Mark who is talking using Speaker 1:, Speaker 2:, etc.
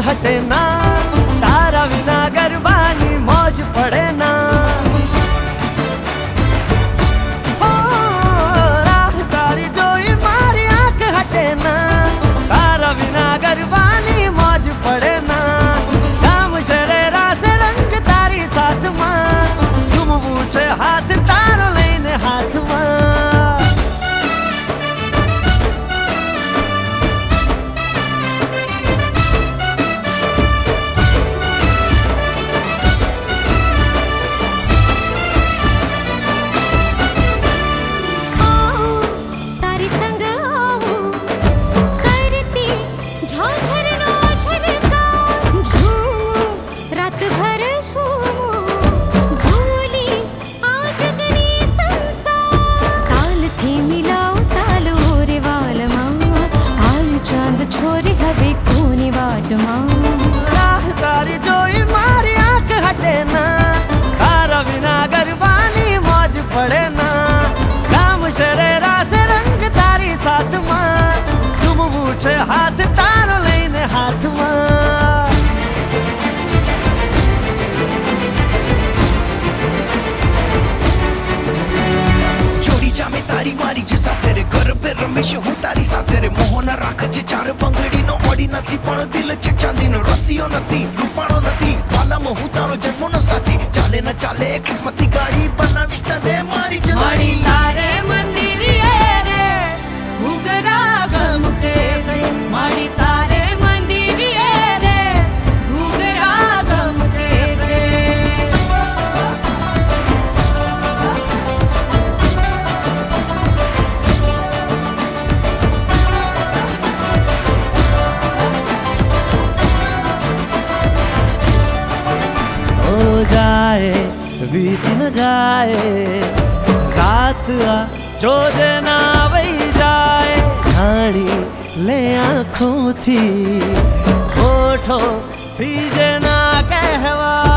Speaker 1: हटे ना, तारा बिना गरबानी मौज पड़े ना। ओ राह तारी जो मारी आंख हटे ना, तारा बिना गरबानी मौज पड़े ना। जाम शरेरा से रंग तारी साथ मां, तुम पूछे हाथ तारो लेने हाथ मां। राह तारी जो मारी आंख हटे ना, तारा बिना गरबानी मौज पड़े ना। काम शरेरा से रंग तारी साथ मां, तुम पूछे हाथ तारो लेने हाथ मां।
Speaker 2: जामे तारी मारी जिसा तेरे घर पे रमेश हूँ तारी साथे रे। मोहना राख जे चार पंगड़ी नो ओडी नथी पण दिल छे चांदी नो रसियो नथी रूपाणो नथी वाला में हूँ तारो जन्मो नो साथी। चाले न चाले किस्मती गाड़ी बनावीश तने मारी जवानी।
Speaker 1: तारे मंदिरिये रे घुघरा गमके से, माड़ी तारे मंदिरिये रे घुघरा गमके से। जाए बीत न जाए रात आ जोजे ना वही जाए। झाड़ी ले आँखों थी होठो थी जे ना कहवा।